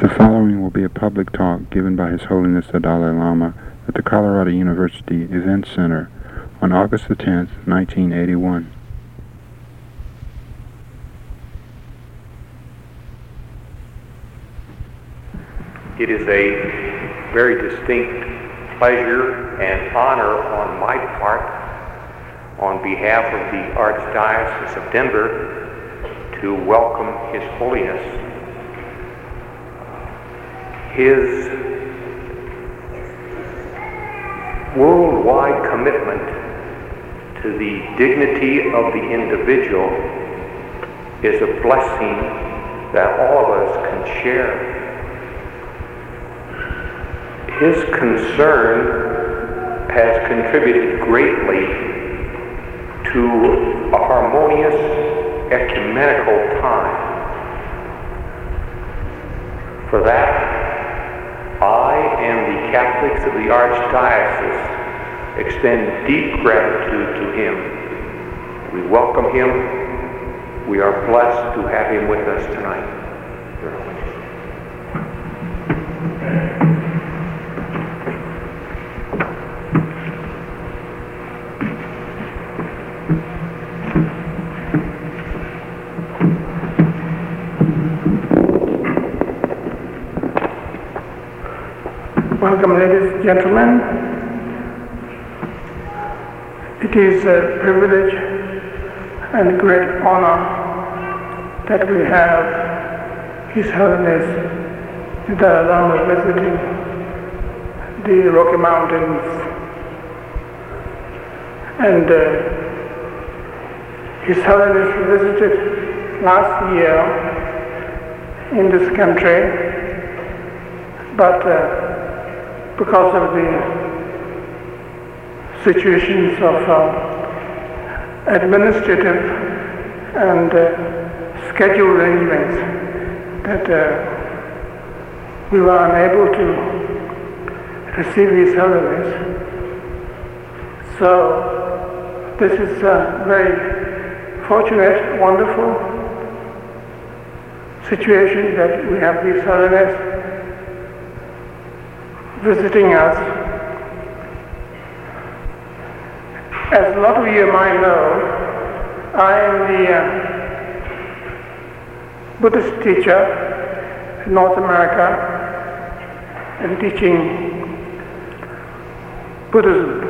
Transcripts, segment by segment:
The following will be a public talk given by His Holiness the Dalai Lama at the Colorado University Event Center on August the 10th, 1981. It is a very distinct pleasure and honor on my part, on behalf of the Archdiocese of Denver, to welcome His Holiness. His worldwide commitment to the dignity of the individual is a blessing that all of us can share. His concern has contributed greatly to a harmonious ecumenical time. For that, I and the Catholics of the Archdiocese extend deep gratitude to him. We welcome him. We are blessed to have him with us tonight. Your Holiness. Welcome, ladies and gentlemen. It is a privilege and a great honor that we have His Holiness the Dalai Lama visiting the Rocky Mountains. And His Holiness visited last year in this country, but because of the situations of administrative and schedule arrangements, that we were unable to receive His Holiness. So this is a very fortunate, wonderful situation that we have His Holiness visiting us. As a lot of you might know, I am the Buddhist teacher in North America and teaching Buddhism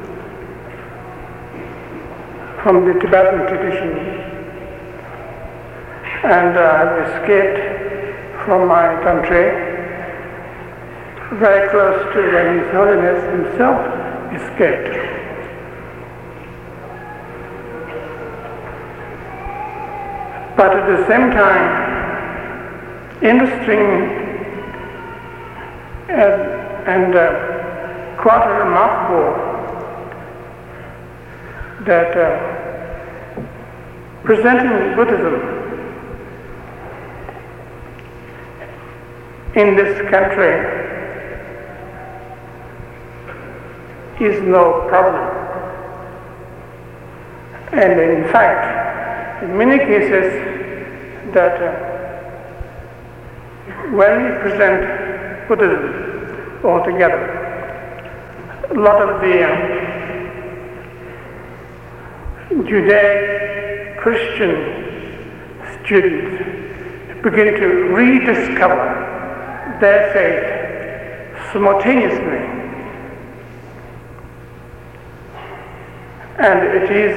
from the Tibetan tradition. And I've escaped from my country very close to when His Holiness himself escaped. But at the same time, interesting and quite remarkable that presenting Buddhism in this country is no problem. And in fact, in many cases, that when we present Buddhism altogether, a lot of the Judeo-Christian students begin to rediscover their faith simultaneously. And it is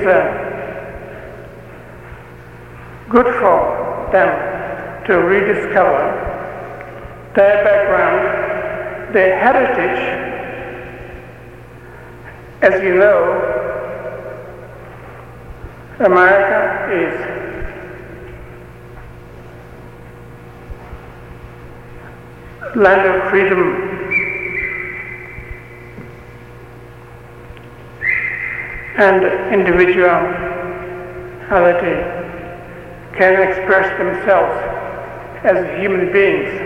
good for them to rediscover their background, their heritage. As you know, America is land of freedom. And individuality can express themselves as human beings.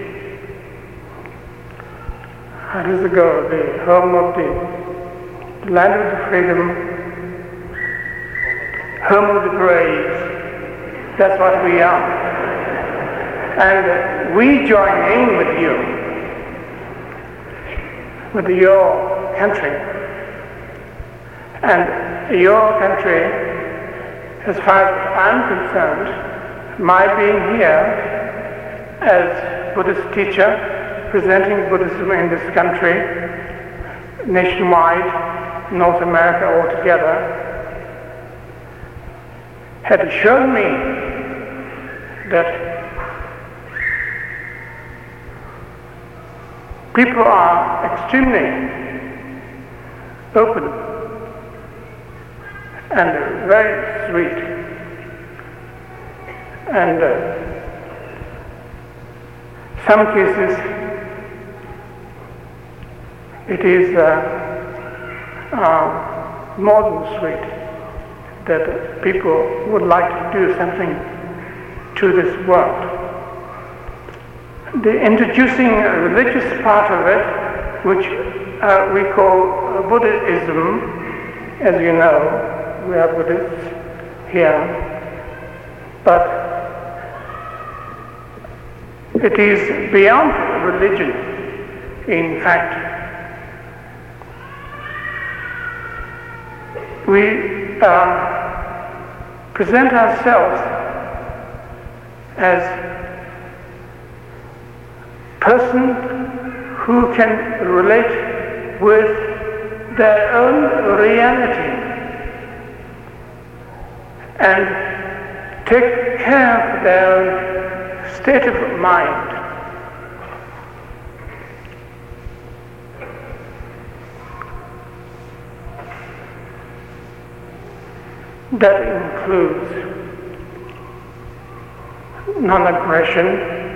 Years ago, the home of the land of the freedom, home of the brave, that's what we are. And we join in with you, with your country. And your country, as far as I'm concerned, my being here as Buddhist teacher, presenting Buddhism in this country, nationwide, North America altogether, had shown me that people are extremely open and very sweet, and some cases it is more than sweet that people would like to do something to this world. The introducing a religious part of it, which we call Buddhism, as you know, we are Buddhists here, but it is beyond religion, in fact. We present ourselves as person who can relate with their own reality and take care of their own state of mind. That includes non-aggression,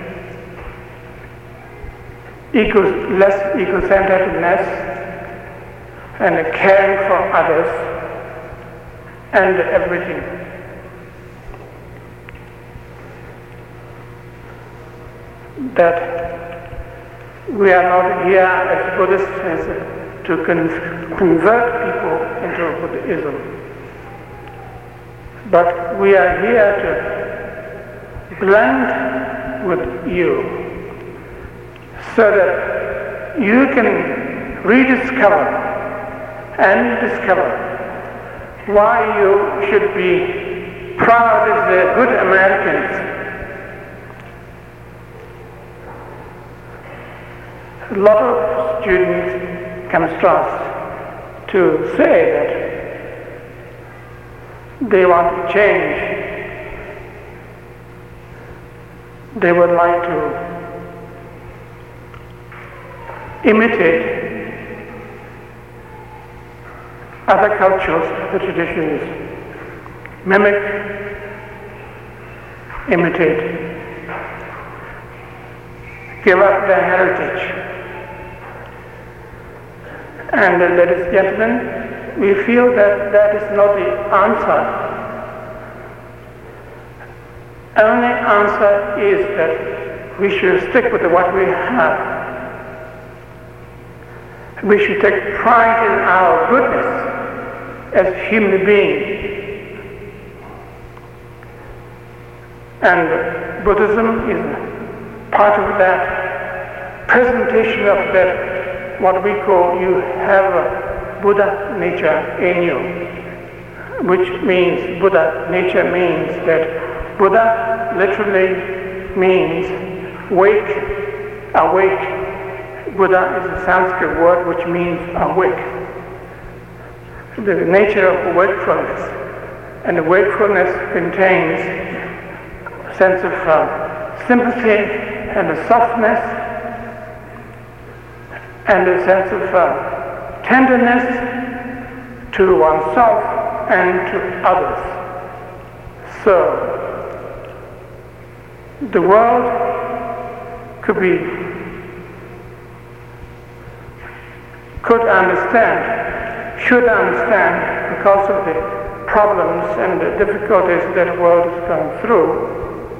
less ego-centeredness, and caring for others, and everything. That we are not here as Buddhists to convert people into Buddhism, but we are here to blend with you so that you can rediscover and discover why you should be proud as good Americans. A lot of students come to us to say that they want to change. They would like to imitate other cultures, other traditions, mimic, imitate, give up their heritage. And ladies and gentlemen, we feel that that is not the answer. Only answer is that we should stick with what we have. We should take pride in our goodness as human beings. And Buddhism is part of that presentation of that, what we call, you have a Buddha nature in you, which means Buddha nature means that Buddha literally means awake. Buddha is a Sanskrit word which means awake. The nature of wakefulness, and wakefulness contains a sense of sympathy and a softness and a sense of tenderness to oneself and to others. So the world should understand because of the problems and the difficulties that the world is going through.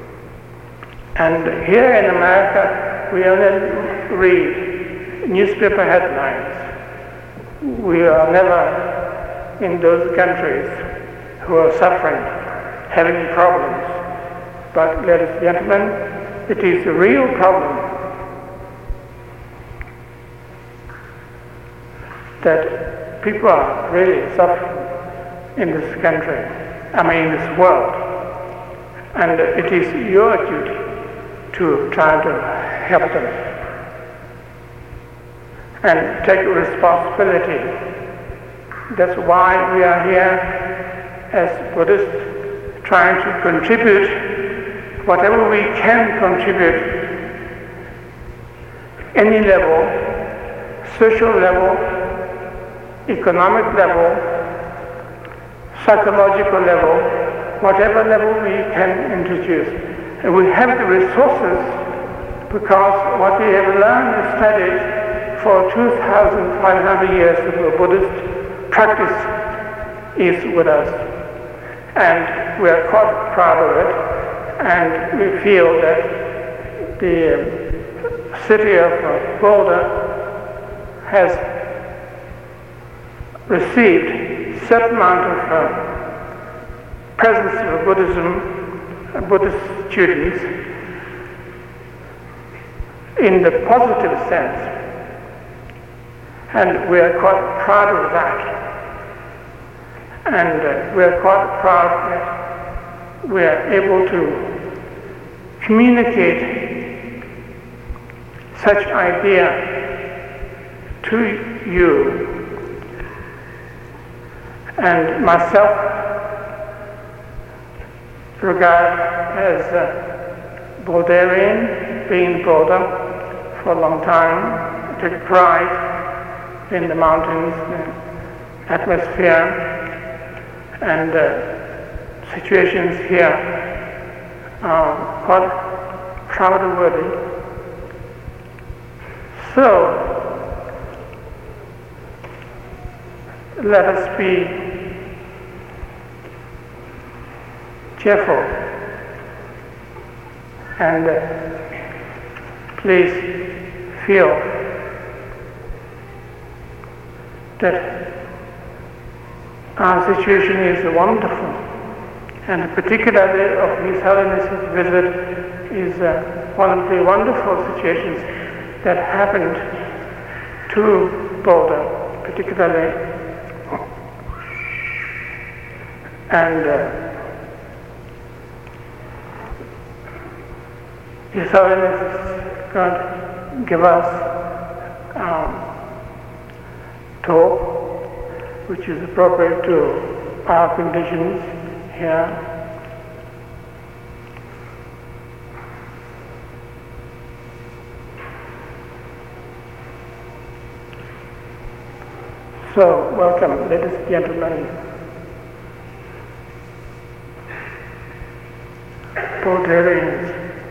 And here in America, we only read newspaper headlines. We are never in those countries who are suffering, having problems. But ladies and gentlemen, it is a real problem that people are really suffering in this country, in this world. And it is your duty to try to help them and take responsibility. That's why we are here as Buddhists, trying to contribute whatever we can contribute, any level, social level, economic level, psychological level, whatever level we can introduce. And we have the resources because what we have learned and studied for 2,500 years of Buddhist practice is with us. And we are quite proud of it, and we feel that the city of Boulder has received certain amount of presence of Buddhism, Buddhist students, in the positive sense, and we are quite proud of that. And we are quite proud that we are able to communicate such idea to you. And myself regard as Boulderian, being Boulder for a long time, I take pride in the mountains, the atmosphere, and situations here are quite proud-worthy. So, let us be cheerful and please feel that our situation is wonderful, and particularly of His Holiness's visit is one of the wonderful situations that happened to Boulder, particularly, and His Holiness is going to give us talk, which is appropriate to our conditions here. So, welcome, ladies and gentlemen, Boulderians.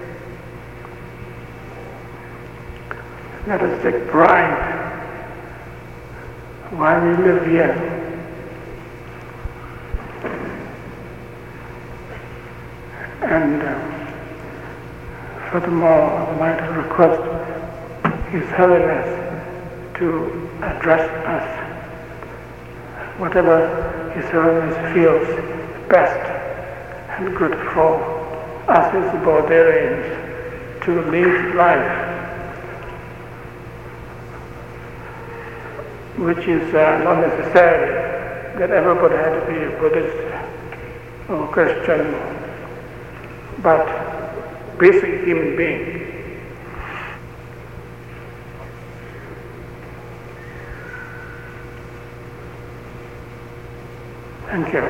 Let us take pride why we live here. And furthermore, I would like to request His Holiness to address us, whatever His Holiness feels best and good for us as Boulderians to live life, which is not necessarily that everybody had to be a Buddhist or Christian, but basic human being. Thank you.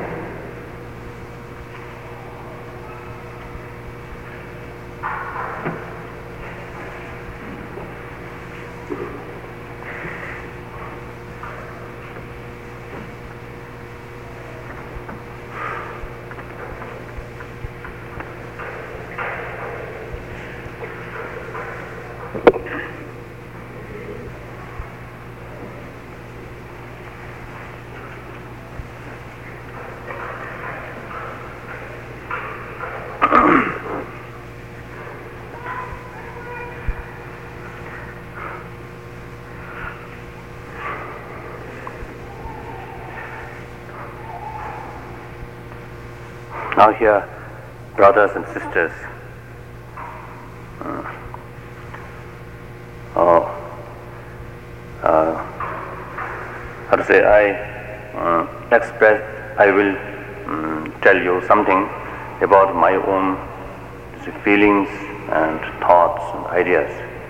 Now here, brothers and sisters, I will tell you something about my own feelings and thoughts and ideas.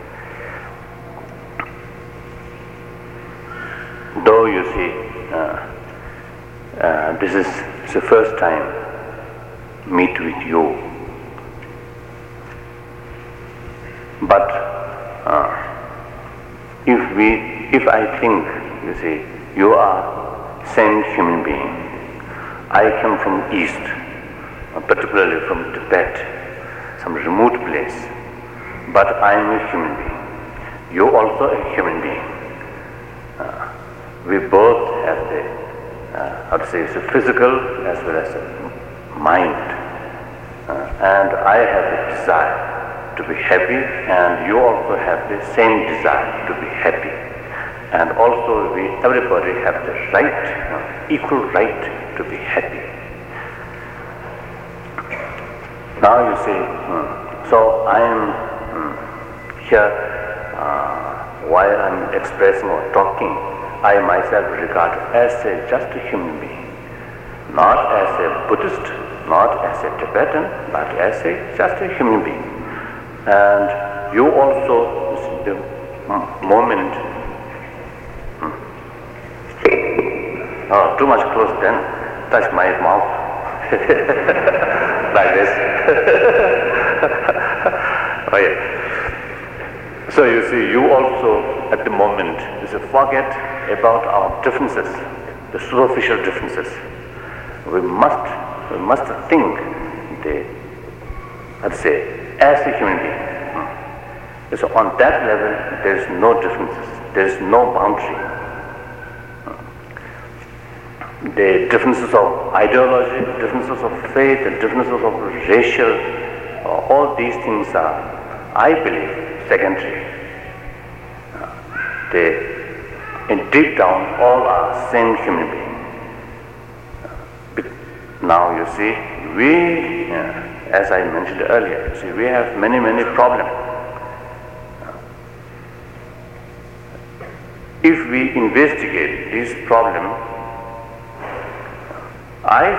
Though you see, this is the first time meet with you, but if I think, you see, you are same human being. I come from East, particularly from Tibet, some remote place, but I am a human being. You also a human being. We both have the physical as well as the mind, and I have the desire to be happy, and you also have the same desire to be happy. And also everybody have the right, equal right to be happy. Now you see, so I am here while I am expressing or talking, I myself regard as just a human being, not as a Buddhist, not as a Tibetan, but as just a human being. And you also, the moment, too much close, then touch my mouth like this. Okay. So you see, you also at the moment forget about our differences, the superficial differences. We must think as a human being. So on that level, there is no differences, there is no boundary. The differences of ideology, differences of faith, the differences of racial, all these things are, I believe, secondary. In deep down, all are same human being. Now you see, we, as I mentioned earlier, we have many problems. If we investigate this problem, I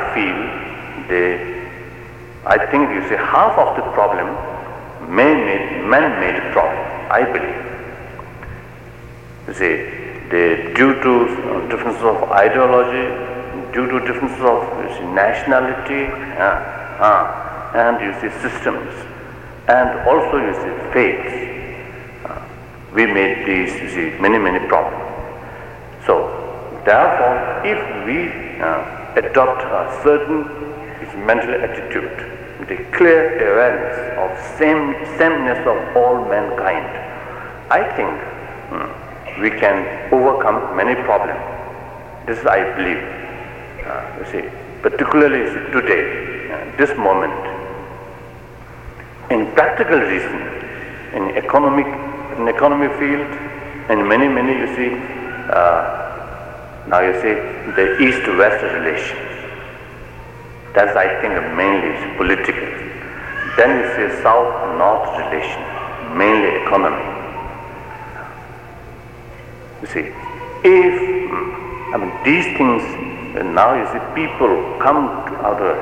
think you see, half of the problem man-made problem, I believe. You see, due to differences of ideology, due to differences of nationality, and you see systems, and also you see faiths, we made these, you see, many problems. So, therefore, if we adopt a certain mental attitude, the clear awareness of sameness of all mankind, I think we can overcome many problems. This I believe. You see, particularly today, this moment, in practical reason, in economic field, and many you see. Now you see the East-West relation. That's, I think, mainly political. Then you see South-North relation, mainly economy. You see, if these things, now you see people come out of,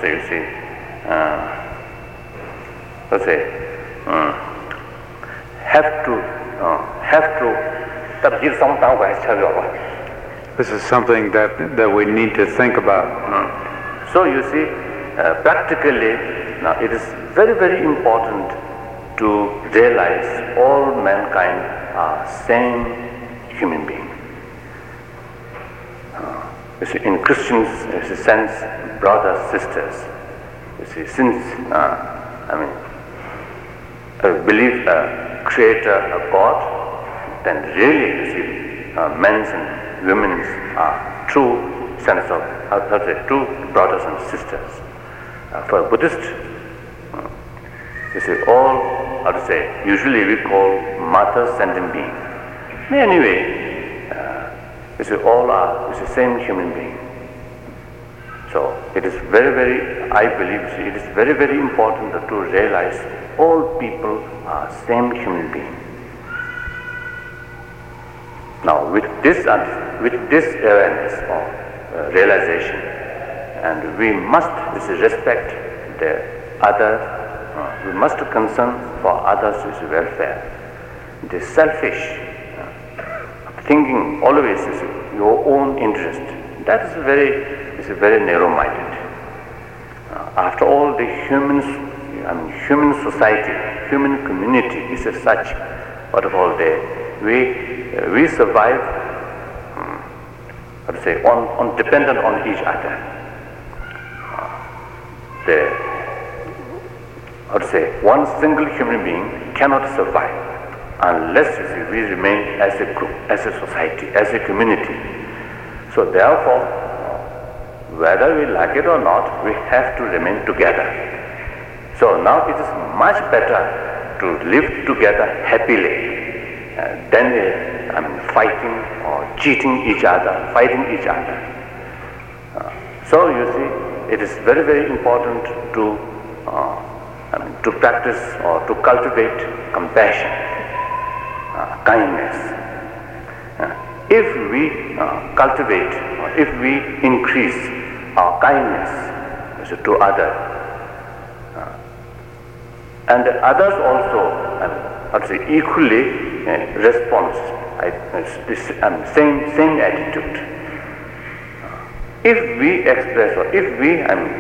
This is something that we need to think about. So you see, practically, now it is very important to realize all mankind are same human being. You see, in Christians, in a sense, brothers, sisters. You see, since I believe a creator, a God, then really, you see, men's and women's are true sense of, true brothers and sisters. For a Buddhist, you see, all, usually we call mother sentient being. Anyway, you see, all are the same human being. So it is very, I believe, it is very important to realize all people are same human being. Now with this with this awareness or realization, and we must respect the others, we must concern for others' welfare. The selfish thinking always is your own interest. That is very narrow-minded. After all, the human society, human community is such. What of all we survive. On dependent on each other. One single human being cannot survive unless we remain as a group, as a society, as a community. So therefore, whether we like it or not, we have to remain together. So now it is much better to live together happily than fighting or cheating each other, fighting each other. So you see, it is very, very important to practice or to cultivate compassion, kindness. If we cultivate or if we increase our kindness to others, and others also equally response, same attitude. If we express or if we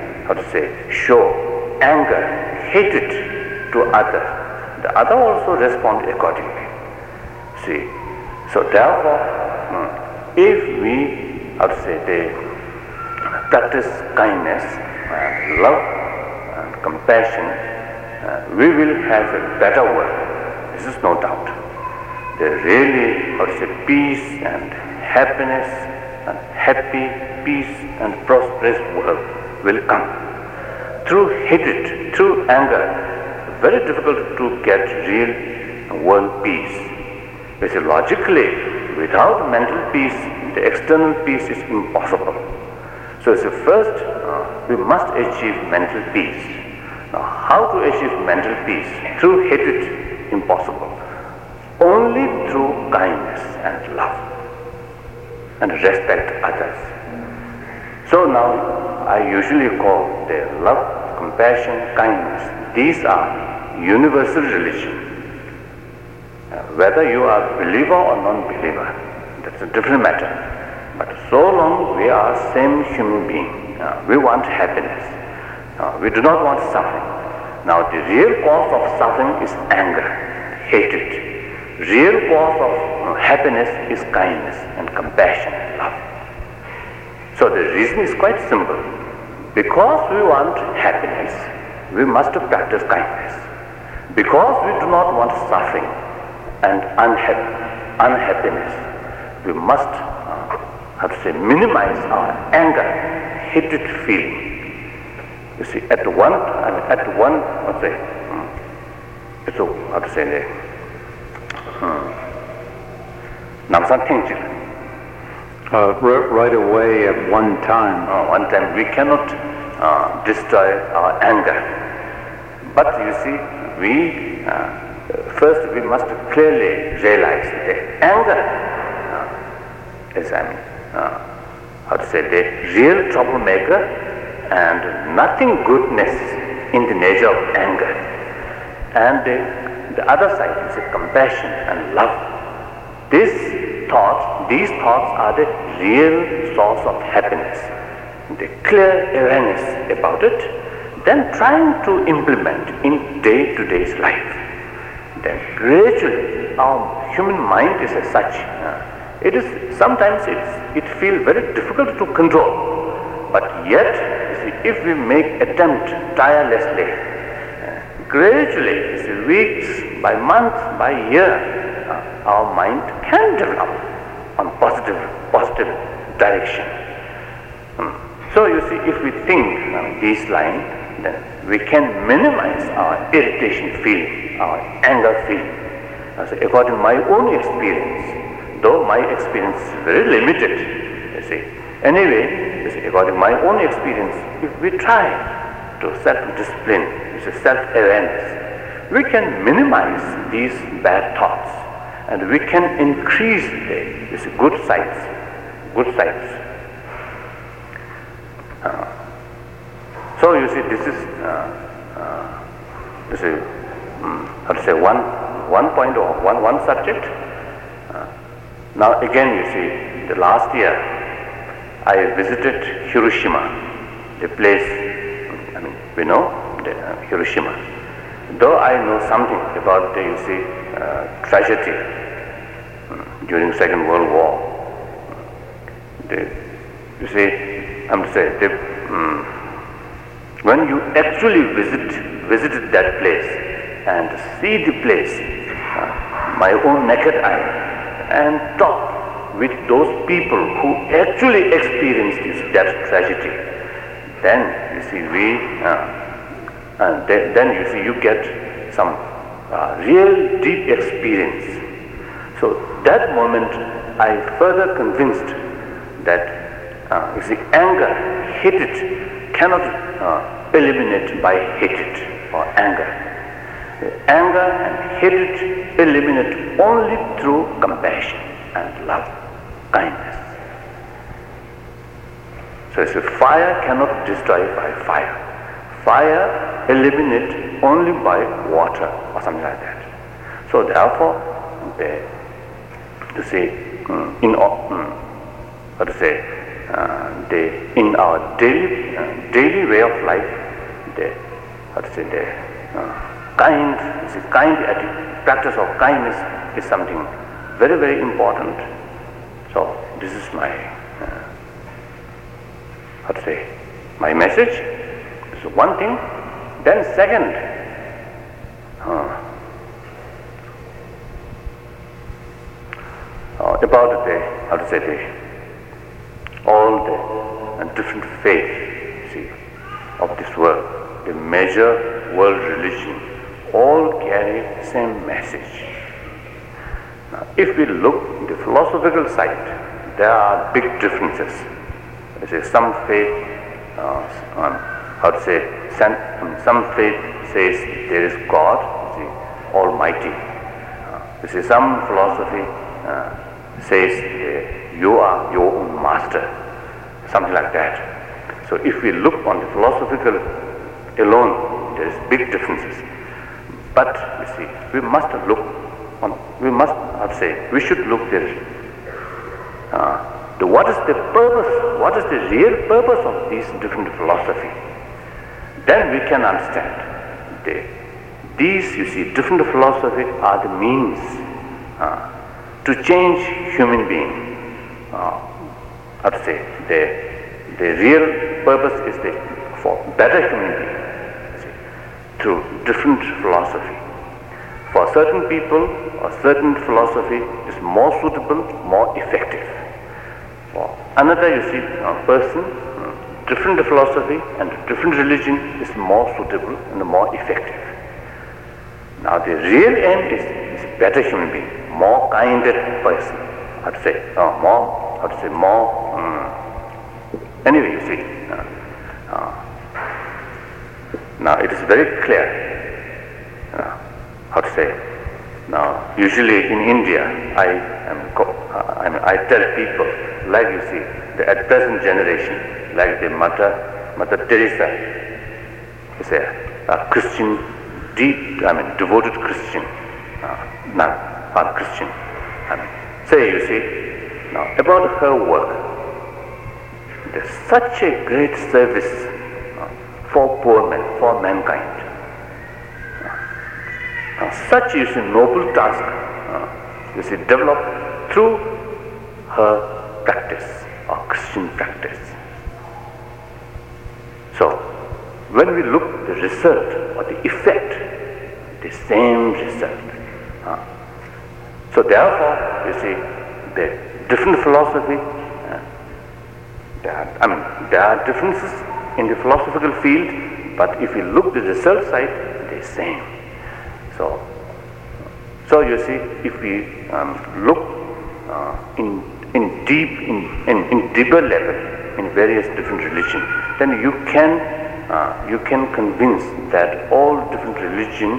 show anger, hatred to others, the other also respond accordingly. See, so therefore, if we practice kindness, love, and compassion, we will have a better world. This is no doubt. The really, peace and happiness and happy, peace and prosperous world will come. Through hatred, through anger, very difficult to get real world peace. Because logically, without mental peace, the external peace is impossible. So first, we must achieve mental peace. Now, how to achieve mental peace? Through hatred, impossible. Only through kindness and love and respect others. So now, I usually call the love, compassion, kindness. These are universal religion. Whether you are believer or non-believer, that's a different matter. But so long we are same human being, we want happiness. We do not want suffering. Now the real cause of suffering is anger, hatred. Real cause of happiness is kindness and compassion and love. So the reason is quite simple. Because we want happiness, we must practice kindness. Because we do not want suffering and unhappiness, we must minimize our anger, hatred feeling. You see, right away at one time. One time we cannot destroy our anger. But you see, first we must clearly realize that anger is the real troublemaker and nothing goodness in the nature of anger. And the other side is compassion and love. These thoughts are the real source of happiness. The clear awareness about it, then trying to implement in day-to-day life. Then gradually our human mind is as such. Sometimes it feels very difficult to control. But yet, if we make attempt tirelessly, gradually, weeks, by month, by year, our mind can develop on positive direction. So you see, if we think this line, then we can minimize our irritation feeling, our anger feeling. So according to my own experience, though my experience is very limited, you see. Anyway, you see, according to my own experience, if we try to self-discipline, self-awareness, we can minimize these bad thoughts and we can increase the good sides good sides. So you see, this is how to say one point or one subject. Now again, you see, the last year I visited Hiroshima, the place. I mean, we know Hiroshima. Though I know something about the tragedy during Second World War. When you actually visited that place and see the place, my own naked eye, and talk with those people who actually experienced that tragedy, then you see you get some real deep experience. So that moment, I further convinced that anger, hatred cannot eliminate by hatred or anger. Anger and hatred eliminate only through compassion and love, kindness. So fire cannot destroy by fire. Fire eliminates only by water or something like that. So therefore, in our daily way of life, practice of kindness is something very, very important. So this is my my message. So one thing. Then second, about all the different faiths of this world, the major world religion, all carry the same message. Now, if we look in the philosophical side, there are big differences. Some faith, some faith says there is God, Almighty. Some philosophy says you are your own master, something like that. So if we look on the philosophical alone, there is big differences. But we must look on. We should look there. What is the purpose? What is the real purpose of these different philosophy? Then we can understand. These different philosophy are the means to change human being. The real purpose is for better human being through different philosophy. For certain people, a certain philosophy is more suitable, more effective. For another, person, different philosophy and different religion is more suitable and more effective. Now the real aim is better human being, more kinder person. Anyway, now it is very clear. Now usually in India, I tell people, like at present generation, like the Mother Teresa is a Christian, devoted Christian, not Christian. Now about her work, there's such a great service for poor men, for mankind. Such is a noble task, developed through her practice, or Christian practice. So, when we look at the result or the effect, the same result. So therefore, the different philosophy, there are differences in the philosophical field, but if you look at the result side, they're same. So if we look in deeper level in various different religions, then you can convince that all different religions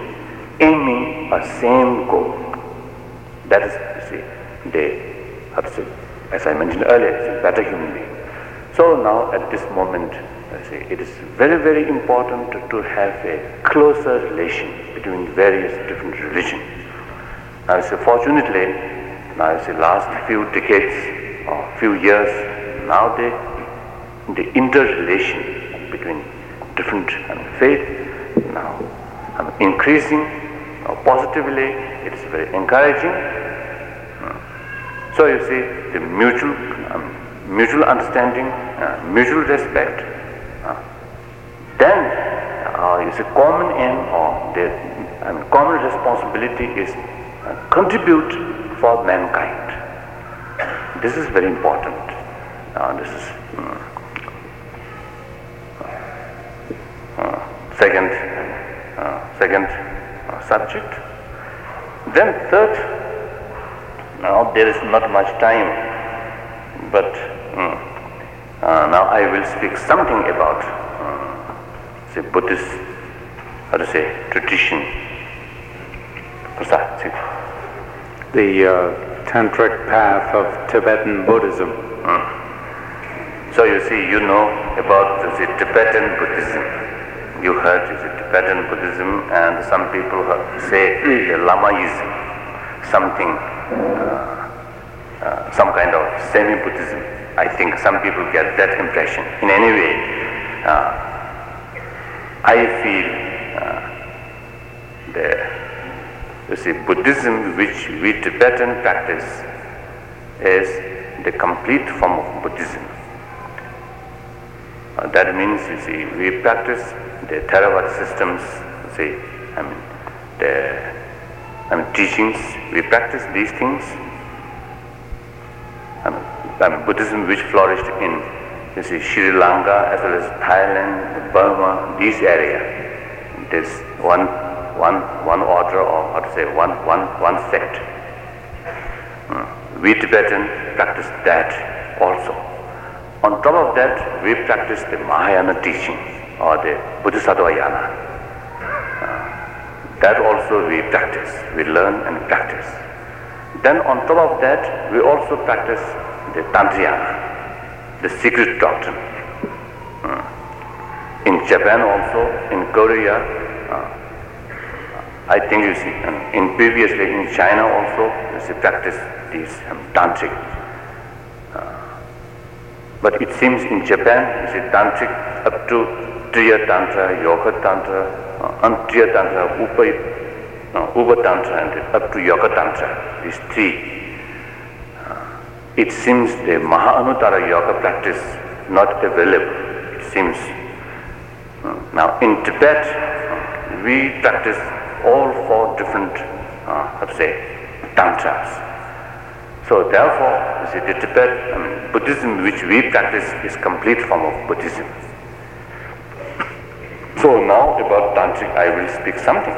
aiming a same goal. That is, as I mentioned earlier, is a better human being. So now at this moment, it is very, very important to have a closer relation between various different religions. Now, fortunately, now last few decades or few years, now the interrelation between different faith now increasing positively. It is very encouraging. So you see, the mutual understanding, mutual respect, then you see common aim or the common responsibility is contribute for mankind. This is very important. This is second subject. Then third, now there is not much time, but now I will speak something about say Buddhist, tradition. The Tantric path of Tibetan Buddhism. So you see, you know about the Tibetan Buddhism. You heard Tibetan Buddhism, and some people say the Lamaism, something, some kind of semi-Buddhism. I think some people get that impression. In any way, I feel Buddhism which we Tibetan practice is the complete form of Buddhism. That means, we practice the Theravada systems, the teachings. We practice these things. Buddhism which flourished in Sri Lanka as well as Thailand, Burma, these areas. There's one order, or one sect. We Tibetan practice that also. On top of that, we practice the Mahayana teaching or the Bodhisattva-yana. That also we practice, we learn and practice. Then on top of that, we also practice the Tantrayana, the secret doctrine. In Japan also, in Korea, I think in previously in China also, they practice these Tantric. But it seems in Japan, Tantric up to Triya Tantra, Yoga Tantra, Triya Tantra, Upa Tantra, and up to Yoga Tantra, these three. It seems the Mahanuttara Yoga practice not available, it seems. Now in Tibet, we practice all four different, tantras. So therefore, the Tibet, Buddhism which we practice is complete form of Buddhism. So now about Tantric, I will speak something.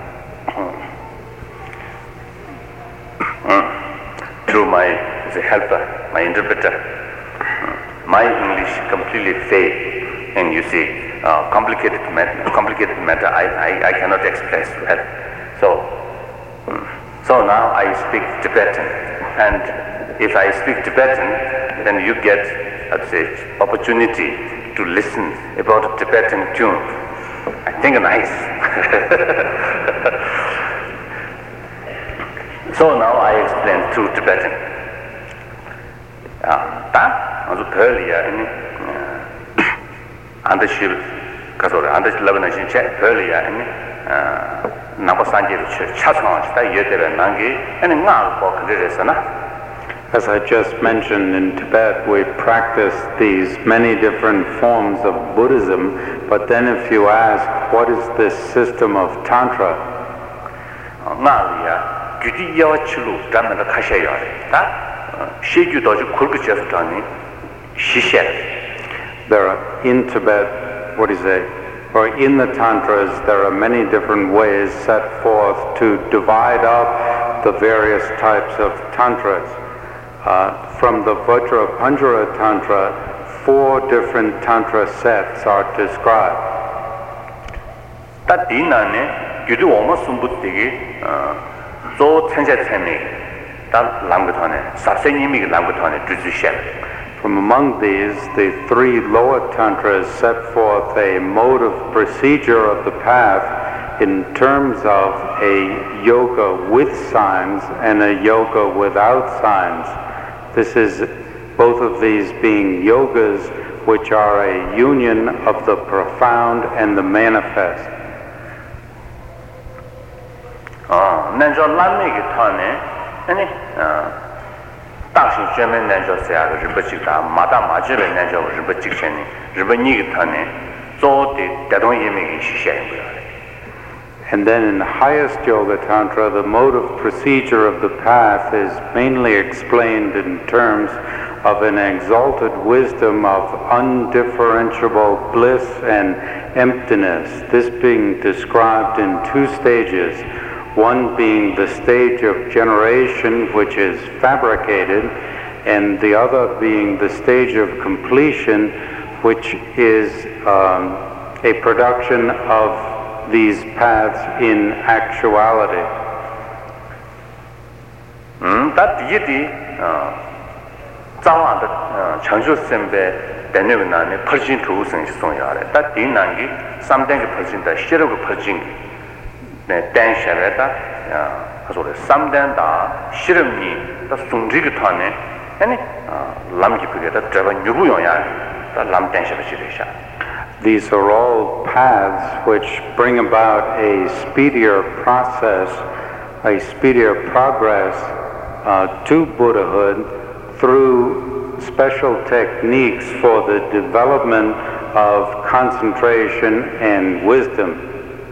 Through my helper, my interpreter, my English completely failed, and you see, complicated matter I cannot express well. So now I speak Tibetan, and if I speak Tibetan, then you get opportunity to listen about a Tibetan tune. I think nice. So now I explain through Tibetan. Andashil kasore andashil labana shinche earlier number sanjir chasang sta yedere nangi and ngal ko kresana. As I just mentioned, in Tibet we practice these many different forms of Buddhism, but then if you ask, what is this system of Tantra? There are, in Tibet, or in the Tantras, there are many different ways set forth to divide up the various types of Tantras. From the Vajrapanjara Tantra, 4 different Tantra sets are described. From among these, the three lower tantras set forth a mode of procedure of the path in terms of a yoga with signs and a yoga without signs. This is both of these being yogas which are a union of the profound and the manifest. And then in the highest Yoga Tantra, the mode of procedure of the path is mainly explained in terms of an exalted wisdom of undifferentiable bliss and emptiness, this being described in two stages, one being the stage of generation, which is fabricated, and the other being the stage of completion, which is a production of these paths in actuality. These are all paths which bring about a speedier process, a speedier progress to Buddhahood through special techniques for the development of concentration and wisdom.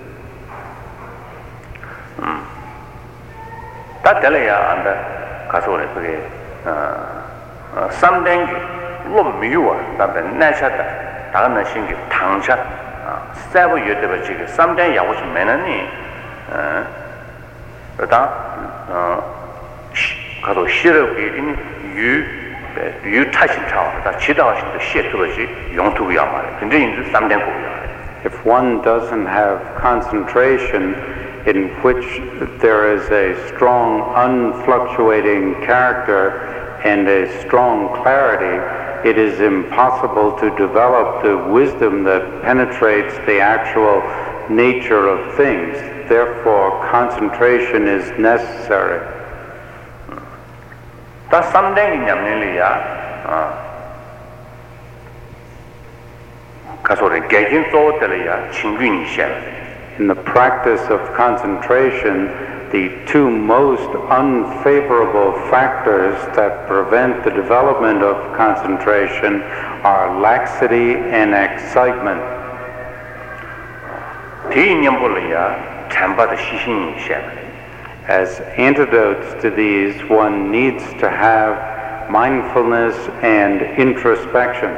If one doesn't have concentration in which there is a strong unfluctuating character and a strong clarity, it is impossible to develop the wisdom that penetrates the actual nature of things. Therefore, concentration is necessary. In the practice of concentration, the two most unfavorable factors that prevent the development of concentration are laxity and excitement. As antidotes to these, one needs to have mindfulness and introspection.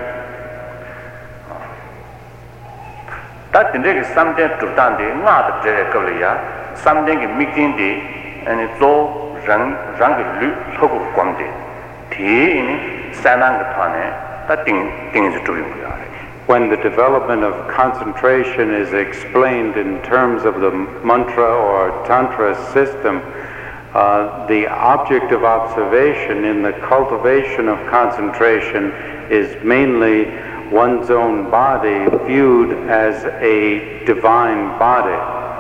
When the development of concentration is explained in terms of the mantra or tantra system, the object of observation in the cultivation of concentration is mainly one's own body viewed as a divine body.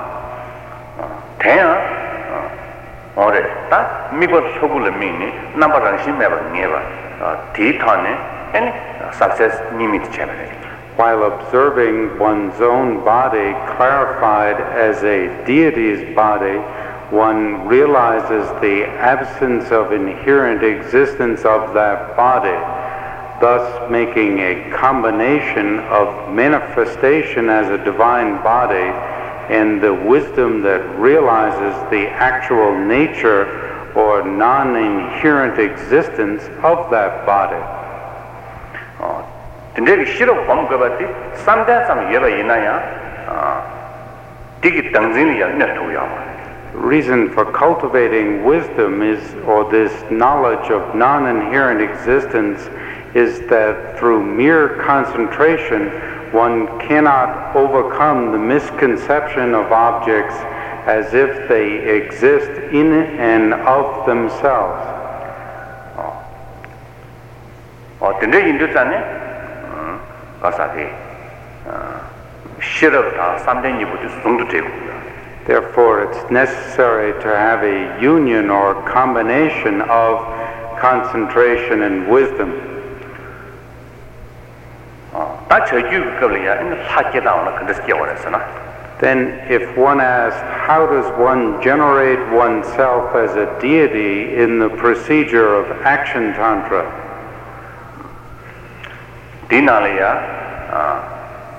While observing one's own body clarified as a deity's body, one realizes the absence of inherent existence of that body, thus making a combination of manifestation as a divine body and the wisdom that realizes the actual nature or non-inherent existence of that body. The reason for cultivating wisdom is, or this knowledge of non-inherent existence, is that through mere concentration one cannot overcome the misconception of objects as if they exist in and of themselves. 근데 인도자네 가사디 싫어다 3대니부터 정도 되고요. Therefore, it's necessary to have a union or combination of concentration and wisdom. 다 저주급이야. 이 학계다오나 그래서 깨워냈으나. Then, if one asked, how does one generate oneself as a deity in the procedure of action tantra? 디나리야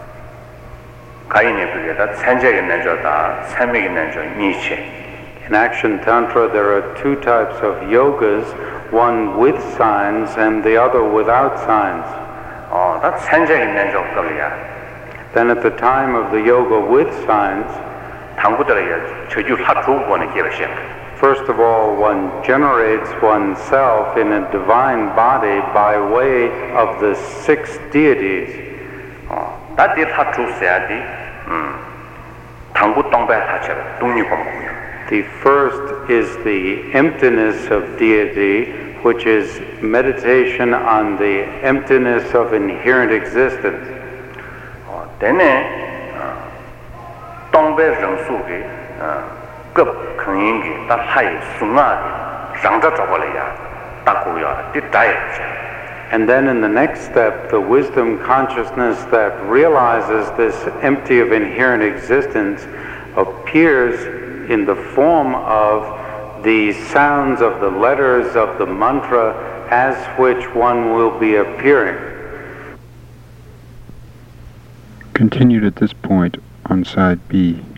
가인의 그게다 산적인 내조다 산맥인 내조 니체. In action tantra, there are two types of yogas, one with signs and the other without signs. 다 산적인 내조급이야. Then at the time of the yoga with signs, 당구들에게 저주 사주권을 기르시. first of all, one generates oneself in a divine body by way of the 6 deities. 다들 사주세야지. 당구 똥배 사체 독립공부요. The first is the emptiness of deity, which is meditation on the emptiness of inherent existence. 되네 똥배 정수기 급 큰인기 다 하이 숭아리 장자 잡아려야 딱고야 뒤다야지. And then in the next step, the wisdom consciousness that realizes this empty of inherent existence appears in the form of the sounds of the letters of the mantra as which one will be appearing. Continued at this point on side B.